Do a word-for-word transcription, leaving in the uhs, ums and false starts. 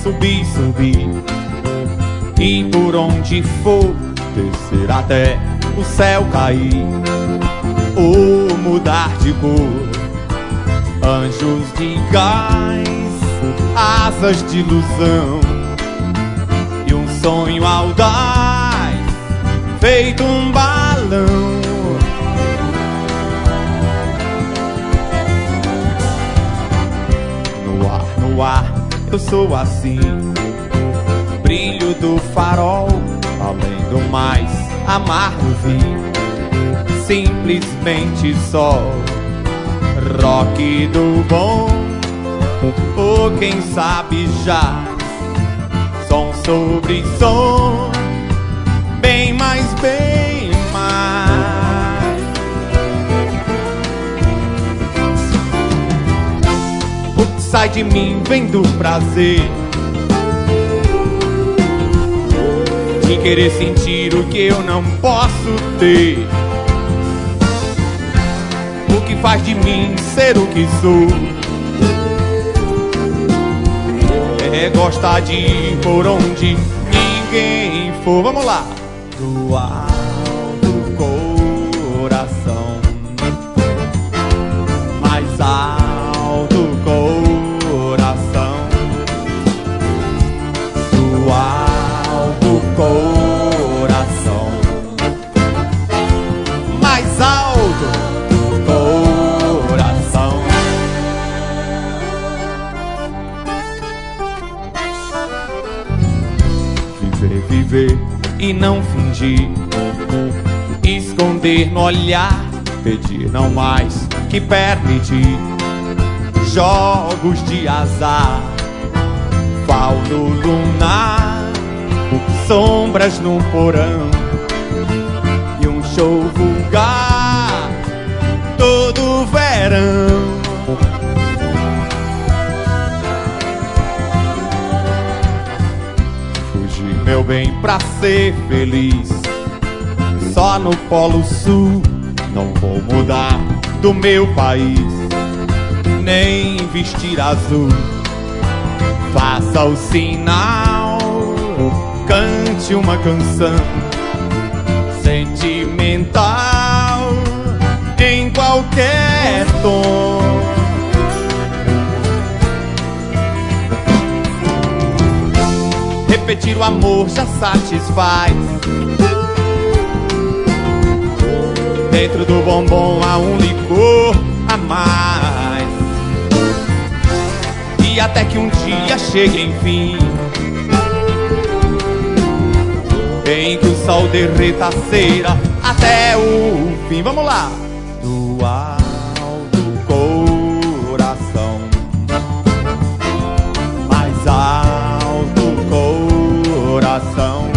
subir, subir, e por onde for descer até o céu cair ou mudar de cor. Anjos de gás, asas de ilusão e um sonho audaz feito um balão. No ar, no ar, eu sou assim, brilho do farol, além do mais, amar no vinho, simplesmente só rock do bom, ou quem sabe já som sobre som, bem mais, bem mais. O que sai de mim vem do prazer de querer sentir o que eu não posso ter. O que faz de mim ser o que sou é gostar de ir por onde ninguém for. Vamos lá! Do alto coração, mais alto coração, do alto coração, mais alto coração. Viver, viver e não fingir, esconder no olhar, pedir não mais que permitir. Jogos de azar, faldo lunar, sombras no porão e um show vulgar todo verão. Fugir, meu bem, pra ser feliz, só no Polo Sul. Não vou mudar do meu país, nem vestir azul. Faça o sinal, cante uma canção sentimental em qualquer tom. Repetir o amor já satisfaz. Dentro do bombom há um licor a mais, e até que um dia chegue enfim, em que o sol derreta a cera até o fim. Vamos lá! Do alto coração, mais alto coração,